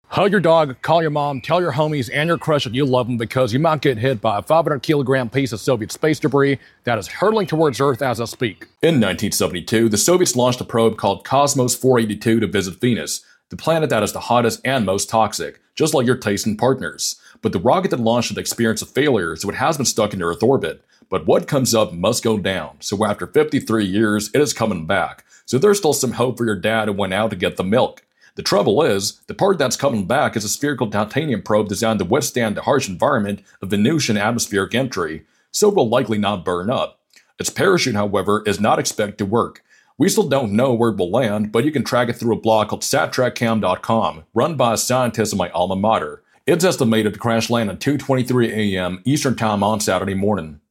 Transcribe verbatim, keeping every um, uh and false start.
Hug your dog, call your mom, tell your homies and your crush that you love them because you might get hit by a five hundred kilogram piece of Soviet space debris that is hurtling towards Earth as I speak. In nineteen seventy-two, the Soviets launched a probe called Cosmos four eighty-two to visit Venus, the planet that is the hottest and most toxic, just like your taste in partners. But the rocket that launched had experienced a failure, so it has been stuck in Earth orbit. But what comes up must go down, so after fifty-three years, it is coming back. So there's still some hope for your dad who went out to get the milk. The trouble is, the part that's coming back is a spherical titanium probe designed to withstand the harsh environment of Venusian atmospheric entry, so it will likely not burn up. Its parachute, however, is not expected to work. We still don't know where it will land, but you can track it through a blog called sat track cam dot com, run by a scientist in my alma mater. It's estimated to crash land at two twenty-three a m Eastern Time on Saturday morning.